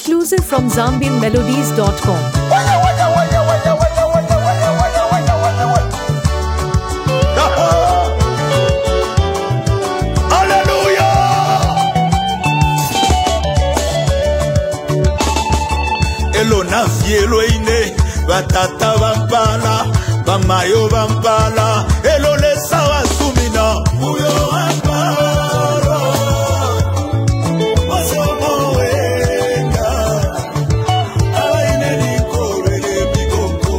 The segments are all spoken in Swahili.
Exclusive from ZambianMelodies.com. Elona fielo ine batata vampala bamayo vampala elo lesa wasumina muyo vampala masomo wenga aine nikore bigoko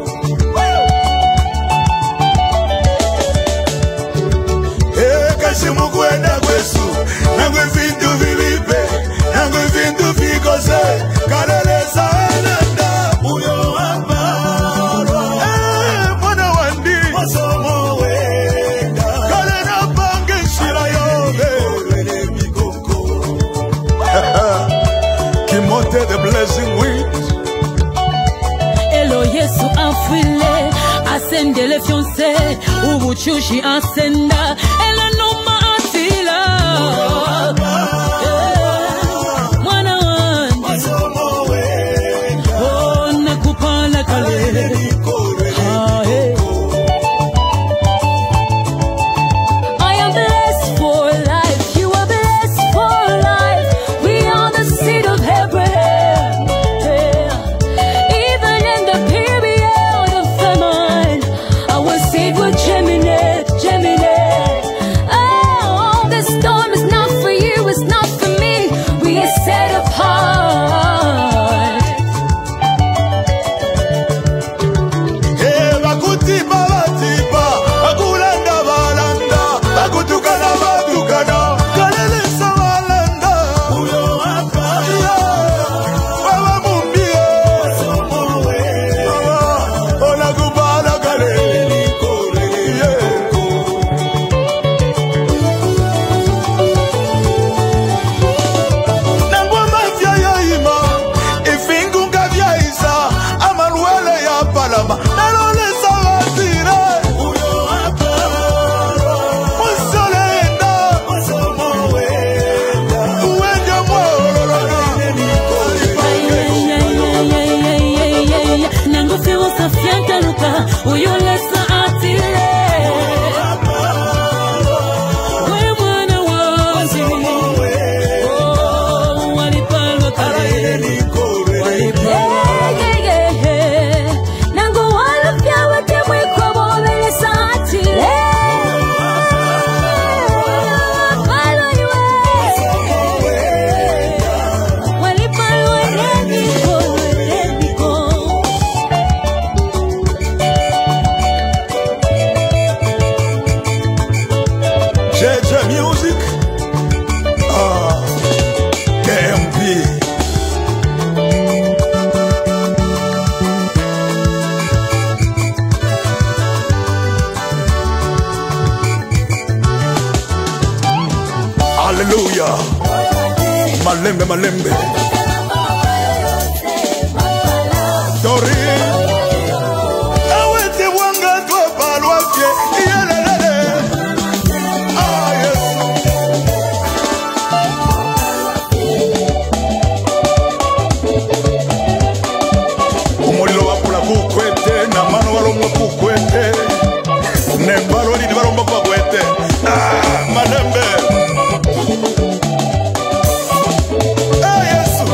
kashimu kwenda kwesu nangwe vindu vivipe nangwe vindu vikose kalelesa enenda muyo vampala mwana wandi masomo wenga kalena pange shira yobe Kimote the blessing winds Elo Yesu afile asendele fiance ubuchushi asenda ela noma atila mwana wandi masomo wenga nakupala kale I am blessed for life, you are blessed for life. We are the seed of Abraham. Even in the period of famine, our seed will germinate. Oh, this storm is not for you, it's not for me. We are set apart. bakutipa batipa bakulanda balanda bakutukana batukana kalelesa balanda muyo vampala baba mumbie masomo wenga onakubala kale nikore nangoma vyayaima ifingunga vyaisa amaluele ya palama nalolesa vatire uyo vampala musolenda masomo wenga uwende mwololona Nango fiwo sa fianta luka uyo lesa atile we mwana wazi oh walipalwa kale Nango wala fiawa temwe kwa bole lesa atile Walipalwa walipalwa rediko JJ Music KMP Hallelujah Malembe Tori Awete wanga kwa palwafye Iyelelele yes Umulilo wakula kukwete na mano walomwa kukwete Nembalo lidi walomwa kukwete Malembe Yesu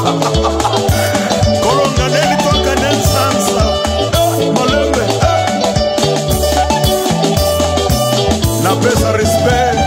Kolonga neli toka nensansa. Malembe. Na pesa respect.